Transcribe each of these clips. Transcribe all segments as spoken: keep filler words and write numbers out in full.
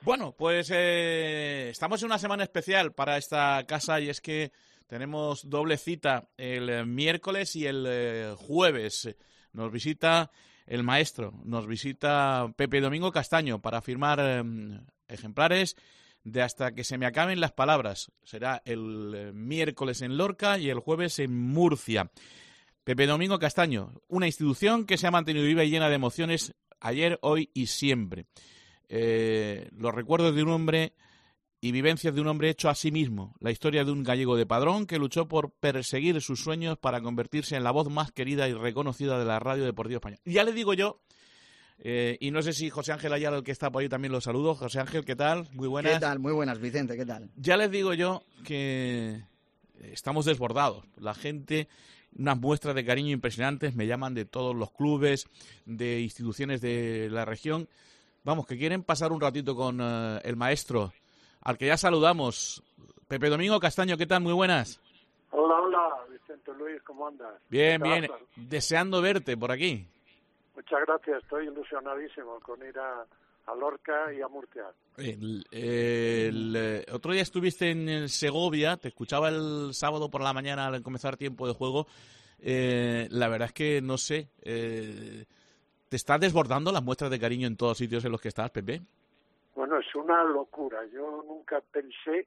Bueno, pues eh, estamos en una semana especial para esta casa y es que tenemos doble cita el eh, miércoles y el eh, jueves. Nos visita el maestro, nos visita Pepe Domingo Castaño para firmar eh, ejemplares de Hasta que se me acaben las palabras. Será el eh, miércoles en Lorca y el jueves en Murcia. Pepe Domingo Castaño, una institución que se ha mantenido viva y llena de emociones ayer, hoy y siempre. Eh, los recuerdos de un hombre y vivencias de un hombre hecho a sí mismo. La historia de un gallego de Padrón que luchó por perseguir sus sueños para convertirse en la voz más querida y reconocida de la radio deportiva española. Ya le digo yo, eh, y no sé si José Ángel Ayala, el que está por ahí, también lo saludo. José Ángel, ¿qué tal? Muy buenas. ¿Qué tal? Muy buenas, Vicente, ¿qué tal? Ya les digo yo que estamos desbordados. La gente, unas muestras de cariño impresionantes, me llaman de todos los clubes, de instituciones de la región. Vamos, que quieren pasar un ratito con uh, el maestro, al que ya saludamos. Pepe Domingo Castaño, ¿qué tal? Muy buenas. Hola, hola, Vicente Luis, ¿cómo andas? Bien, bien, deseando verte por aquí. Muchas gracias, estoy ilusionadísimo con ir a, a Lorca y a Murcia. El, el, el otro día estuviste en Segovia, te escuchaba el sábado por la mañana al comenzar tiempo de juego. Eh, la verdad es que no sé... Eh, ¿Te estás desbordando las muestras de cariño en todos sitios en los que estás, Pepe? Bueno, es una locura. Yo nunca pensé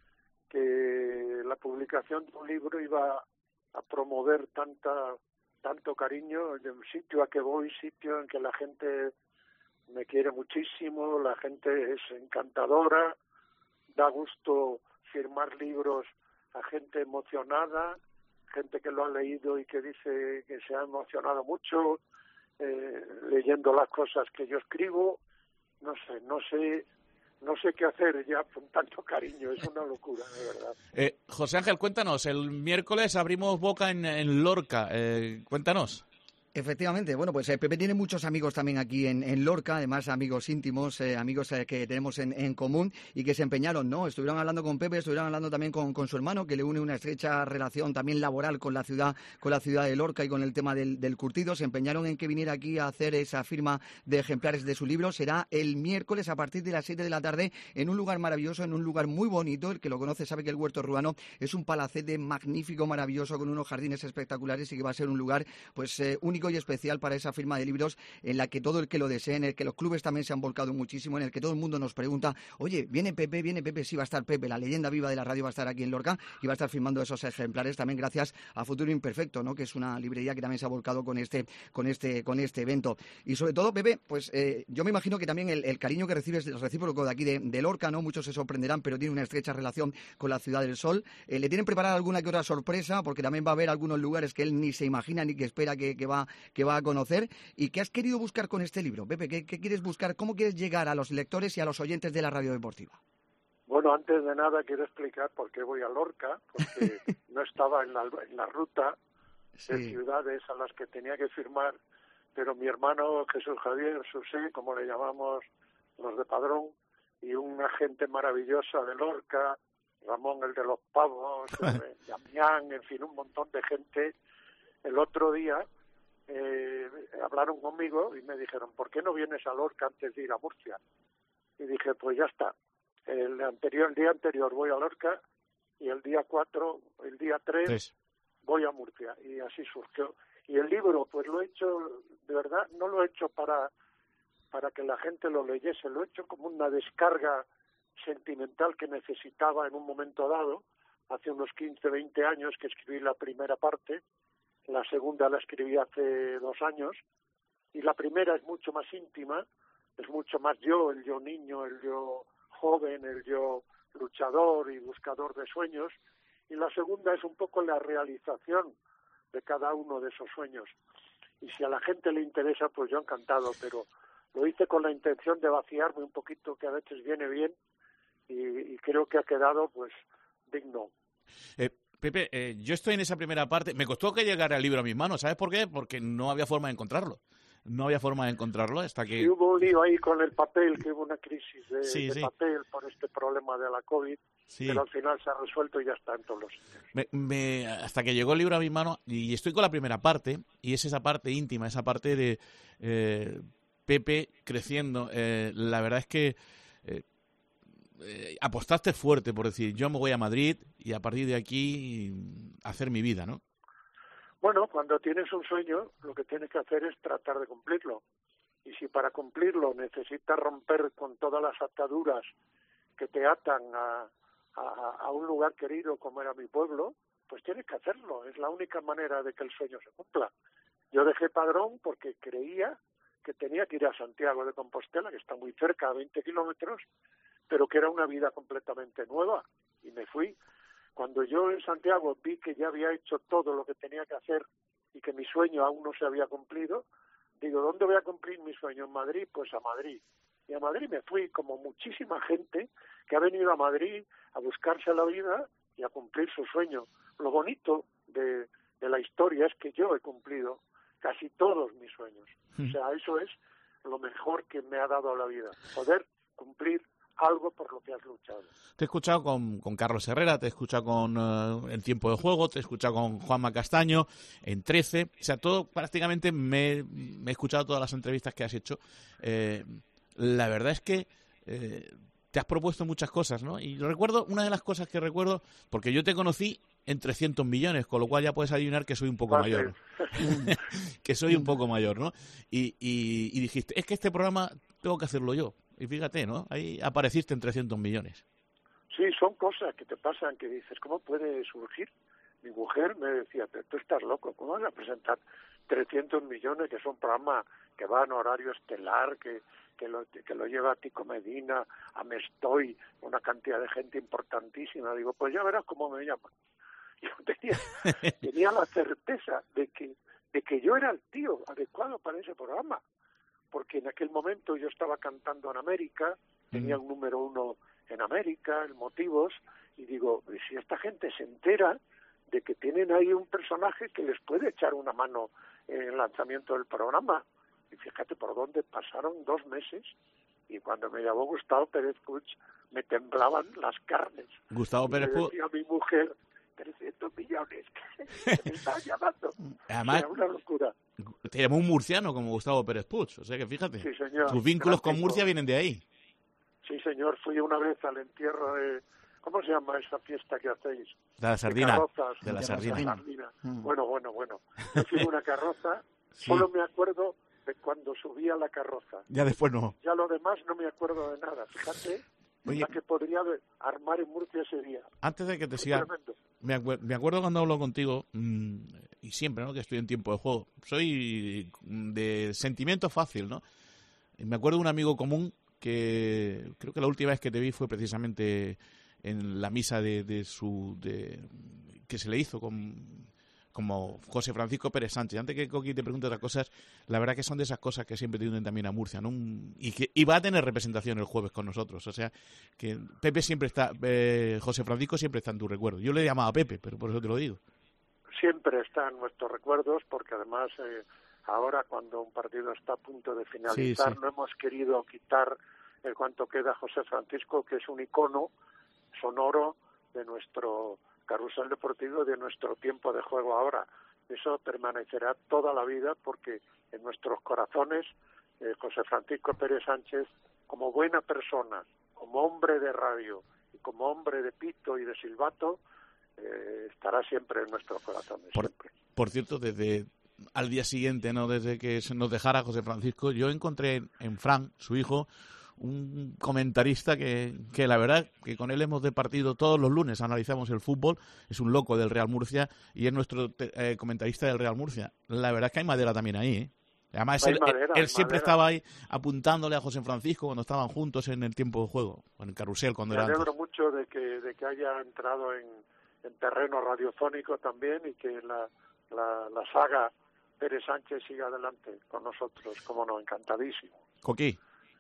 que la publicación de un libro iba a promover tanta tanto cariño de un sitio a que voy, sitio en que la gente me quiere muchísimo, la gente es encantadora, da gusto firmar libros a gente emocionada, gente que lo ha leído y que dice que se ha emocionado mucho, Eh, leyendo las cosas que yo escribo. No sé, no sé, no sé qué hacer ya con tanto cariño, es una locura, de verdad. Eh, José Ángel, cuéntanos, el miércoles abrimos boca en, en Lorca, eh, cuéntanos. Efectivamente, bueno, pues eh, Pepe tiene muchos amigos también aquí en, en Lorca, además amigos íntimos, eh, amigos eh, que tenemos en, en común y que se empeñaron, ¿no? Estuvieron hablando con Pepe, estuvieron hablando también con, con su hermano, que le une una estrecha relación también laboral con la ciudad, con la ciudad de Lorca y con el tema del, del curtido. Se empeñaron en que viniera aquí a hacer esa firma de ejemplares de su libro. Será el miércoles a partir de las siete de la tarde en un lugar maravilloso, en un lugar muy bonito. El que lo conoce sabe que el Huerto Ruano es un palacete magnífico, maravilloso, con unos jardines espectaculares y que va a ser un lugar pues eh, único y especial para esa firma de libros en la que todo el que lo desee, en el que los clubes también se han volcado muchísimo, en el que todo el mundo nos pregunta, oye, ¿viene Pepe? ¿Viene Pepe? Sí, va a estar Pepe, la leyenda viva de la radio va a estar aquí en Lorca y va a estar firmando esos ejemplares también gracias a Futuro Imperfecto, ¿no? Que es una librería que también se ha volcado con este con este, con este evento. Y sobre todo, Pepe, pues eh, yo me imagino que también el, el cariño que recibes el recíproco de aquí de, de Lorca, ¿no? Muchos se sorprenderán, pero tiene una estrecha relación con la Ciudad del Sol. Eh, ¿Le tienen preparada alguna que otra sorpresa? Porque también va a haber algunos lugares que él ni se imagina ni que espera que, que, va, que va a conocer. ¿Y qué has querido buscar con este libro, Pepe? ¿Qué, ¿Qué quieres buscar? ¿Cómo quieres llegar a los lectores y a los oyentes de la radio deportiva? Bueno, antes de nada quiero explicar por qué voy a Lorca, porque no estaba en la, en la ruta sí. de ciudades a las que tenía que firmar, pero mi hermano Jesús Javier Susé, como le llamamos los de Padrón, y una gente maravillosa de Lorca, Ramón el de los Pavos, Damián, en fin, un montón de gente, el otro día Eh, hablaron conmigo y me dijeron, ¿por qué no vienes a Lorca antes de ir a Murcia? Y dije, pues ya está, el anterior el día anterior voy a Lorca y el día cuatro, el día tres Tres. voy a Murcia, y así surgió. Y el libro, pues lo he hecho, de verdad, no lo he hecho para para que la gente lo leyese, lo he hecho como una descarga sentimental que necesitaba en un momento dado, hace unos quince, veinte años que escribí la primera parte. La segunda la escribí hace dos años y la primera es mucho más íntima, es mucho más yo, el yo niño, el yo joven, el yo luchador y buscador de sueños, y la segunda es un poco la realización de cada uno de esos sueños. Y si a la gente le interesa, pues yo encantado, pero lo hice con la intención de vaciarme un poquito, que a veces viene bien, y, y creo que ha quedado pues digno. Eh, Pepe, eh, yo estoy en esa primera parte. Me costó que llegara el libro a mis manos. ¿Sabes por qué? Porque no había forma de encontrarlo. No había forma de encontrarlo hasta que... Sí, hubo un lío ahí con el papel, que hubo una crisis de, sí, de sí. papel por este problema de la COVID, sí. pero al final se ha resuelto y ya está en todos los sitios. Me, me, hasta que llegó el libro a mis manos, y estoy con la primera parte, y es esa parte íntima, esa parte de eh, Pepe creciendo. Eh, la verdad es que... Eh, eh, apostaste fuerte por decir, yo me voy a Madrid y a partir de aquí hacer mi vida, ¿no? Bueno, cuando tienes un sueño, lo que tienes que hacer es tratar de cumplirlo. Y si para cumplirlo necesitas romper con todas las ataduras que te atan a, a, a un lugar querido como era mi pueblo, pues tienes que hacerlo. Es la única manera de que el sueño se cumpla. Yo dejé Padrón porque creía que tenía que ir a Santiago de Compostela, que está muy cerca, a veinte kilómetros, pero que era una vida completamente nueva. Y me fui. Cuando yo en Santiago vi que ya había hecho todo lo que tenía que hacer y que mi sueño aún no se había cumplido, digo, ¿dónde voy a cumplir mi sueño? ¿En Madrid? Pues a Madrid. Y a Madrid me fui, como muchísima gente que ha venido a Madrid a buscarse la vida y a cumplir su sueño. Lo bonito de, de la historia es que yo he cumplido casi todos mis sueños. O sea, eso es lo mejor que me ha dado la vida, poder cumplir algo por lo que has luchado. Te he escuchado con, con Carlos Herrera, te he escuchado con uh, En Tiempo de Juego, te he escuchado con Juanma Castaño, en trece, o sea, todo prácticamente me, me he escuchado todas las entrevistas que has hecho. Eh, la verdad es que eh, te has propuesto muchas cosas, ¿no? Y recuerdo, una de las cosas que recuerdo, porque yo te conocí en trescientos millones, con lo cual ya puedes adivinar que soy un poco mayor. que soy un poco mayor, ¿no? Y, y, y dijiste, es que este programa tengo que hacerlo yo. Y fíjate, ¿no? Ahí apareciste en trescientos millones. Sí, son cosas que te pasan que dices, ¿cómo puede surgir? Mi mujer me decía, tú estás loco, ¿cómo vas a presentar trescientos millones, que es un programa que va en horario estelar, que, que, lo, que lo lleva a Tico Medina, a Mestoy, una cantidad de gente importantísima? Digo, pues ya verás cómo me llaman. Yo tenía, tenía la certeza de que, de que yo era el tío adecuado para ese programa, porque en aquel momento yo estaba cantando en América, tenía un número uno en América, en Motivos, y digo, si esta gente se entera de que tienen ahí un personaje que les puede echar una mano en el lanzamiento del programa. Y fíjate por dónde pasaron dos meses, y cuando me llamó Gustavo Pérez Puig, me temblaban las carnes. Gustavo Pérez Puig. Y le decía a mi mujer, trescientos millones, que me están llamando. Además, o sea, una locura. Te llamó un murciano como Gustavo Pérez Puig, o sea que fíjate, sí, señor, tus vínculos con tipo. Murcia vienen de ahí. Sí, señor, fui una vez al entierro de... ¿Cómo se llama esa fiesta que hacéis? De la sardina. De carrozas. De la de sardina. sardina. sardina. Mm. Bueno, bueno, bueno. Yo fui en una carroza, Sí. Solo me acuerdo de cuando subía la carroza. Ya después no. Ya lo demás no me acuerdo de nada. Fíjate Oye, la que podría armar en Murcia ese día. Antes de que te Fue siga, tremendo. me, acuer- me acuerdo cuando hablo contigo, mmm, y siempre, ¿no?, que estoy en tiempo de juego. Soy de sentimiento fácil, ¿no? Y me acuerdo de un amigo común que creo que la última vez que te vi fue precisamente en la misa de, de su de, que se le hizo con como José Francisco Pérez Sánchez. Antes que Coqui te pregunte otras cosas, la verdad que son de esas cosas que siempre te unen también a Murcia, ¿no? Un- y que y va a tener representación el jueves con nosotros. O sea, que Pepe siempre está, eh, José Francisco siempre está en tu recuerdo. Yo le llamaba Pepe, pero por eso te lo digo. Siempre está en nuestros recuerdos, porque además eh, ahora cuando un partido está a punto de finalizar, Sí, sí. no hemos querido quitar el cuanto queda a José Francisco, que es un icono sonoro de nuestro carrusel deportivo, de nuestro tiempo de juego ahora. Eso permanecerá toda la vida, porque en nuestros corazones eh, José Francisco Pérez Sánchez, como buena persona, como hombre de radio y como hombre de pito y de silbato, eh, estará siempre en nuestros corazones. Por, siempre. por cierto, desde al día siguiente, no desde que se nos dejara José Francisco, yo encontré en Fran, su hijo, un comentarista que, que la verdad que con él hemos departido todos los lunes, analizamos el fútbol, es un loco del Real Murcia y es nuestro eh, comentarista del Real Murcia. La verdad es que hay madera también ahí, ¿eh? Además, Hay él, madera, él hay siempre madera. estaba ahí apuntándole a José Francisco cuando estaban juntos en el tiempo de juego, o en el carrusel cuando Me era alegro antes. mucho de que, de que haya entrado en, en terreno radiofónico también, y que la, la, la saga Pérez Sánchez siga adelante con nosotros, como no, encantadísimo. Coqui.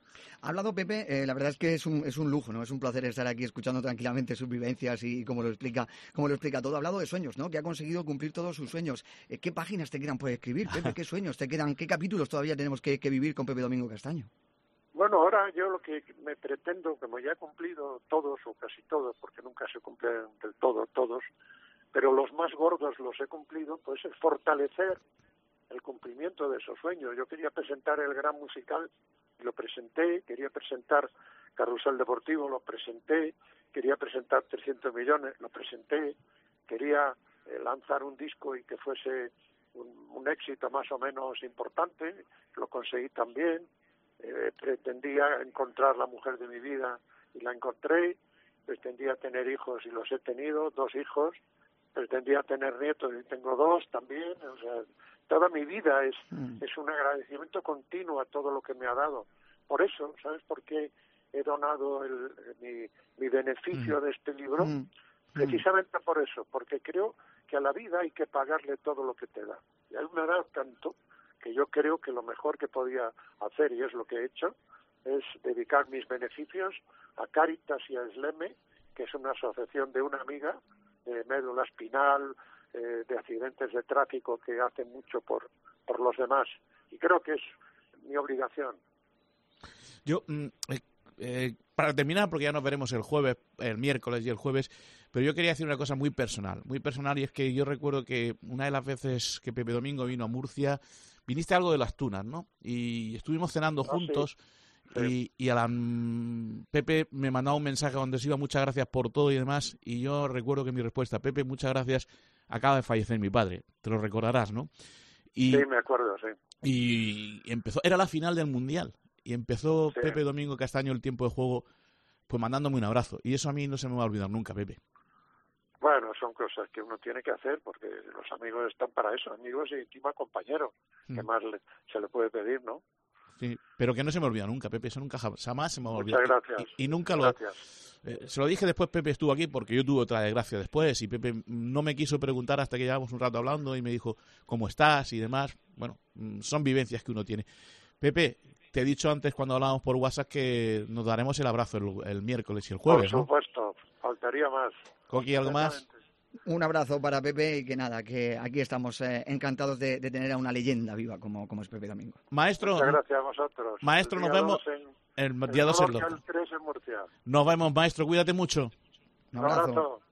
Ha hablado Pepe, eh, la verdad es que es un, es un lujo, ¿no? Es un placer estar aquí escuchando tranquilamente sus vivencias y, y cómo lo explica, cómo lo explica todo. Ha hablado de sueños, ¿no? Que ha conseguido cumplir todos sus sueños. Eh, ¿Qué páginas te quedan por escribir, Pepe? ¿Qué sueños te quedan? ¿Qué capítulos todavía tenemos que, que vivir con Pepe Domingo Castaño? Bueno, ahora yo lo que me pretendo, como ya he cumplido todos o casi todos, porque nunca se cumplen del todo todos, pero los más gordos los he cumplido, pues es fortalecer el cumplimiento de esos sueños. Yo quería presentar el gran musical, y lo presenté, quería presentar Carrusel Deportivo, lo presenté, quería presentar trescientos millones, lo presenté, quería eh, lanzar un disco y que fuese un, un éxito más o menos importante, lo conseguí también, eh, pretendía encontrar la mujer de mi vida y la encontré, pretendía tener hijos y los he tenido, dos hijos, pretendía tener nietos y tengo dos también, o sea, toda mi vida es, mm. es un agradecimiento continuo a todo lo que me ha dado. Por eso, ¿sabes por qué he donado el, mi, mi beneficio mm. de este libro? Mm. Precisamente por eso, porque creo que a la vida hay que pagarle todo lo que te da. Y a mí me ha dado tanto que yo creo que lo mejor que podía hacer, y es lo que he hecho, es dedicar mis beneficios a Cáritas y a Esleme, que es una asociación de una amiga de médula espinal, eh, de accidentes de tráfico, que hacen mucho por, por los demás. Y creo que es mi obligación. Yo, eh, eh, para terminar, porque ya nos veremos el jueves, el miércoles y el jueves, pero yo quería decir una cosa muy personal, muy personal, y es que yo recuerdo que una de las veces que Pepe Domingo vino a Murcia, viniste algo de las Tunas, ¿no? Y estuvimos cenando ah, juntos. Sí. Sí. Y, y a la Pepe me mandaba un mensaje donde se iba, muchas gracias por todo y demás, y yo recuerdo que mi respuesta, Pepe, muchas gracias, acaba de fallecer mi padre, te lo recordarás, ¿no? Y, sí, me acuerdo, sí. Y empezó, era la final del Mundial, y empezó sí. Pepe Domingo Castaño el tiempo de juego, pues mandándome un abrazo, y eso a mí no se me va a olvidar nunca, Pepe. Bueno, son cosas que uno tiene que hacer, porque los amigos están para eso, amigos y encima compañeros, mm. ¿qué más le, se le puede pedir, no? Sí, pero que no se me olvida nunca, Pepe, eso nunca jamás se me va a olvidar. Muchas gracias. Y, y nunca gracias. lo... Eh, se lo dije después, Pepe estuvo aquí porque yo tuve otra desgracia después y Pepe no me quiso preguntar hasta que llevamos un rato hablando y me dijo cómo estás y demás. Bueno, son vivencias que uno tiene. Pepe, te he dicho antes cuando hablábamos por WhatsApp que nos daremos el abrazo el, el miércoles y el jueves, ¿no? Por supuesto, ¿no? Faltaría más. Coqui, ¿algo más? Un abrazo para Pepe y que nada, que aquí estamos eh, encantados de, de tener a una leyenda viva como, como es Pepe Domingo. Maestro, muchas gracias a vosotros. Maestro, nos vemos en, el día dos en Lorca. El tres en Murcia. Nos vemos, maestro, cuídate mucho. Un abrazo. Un abrazo.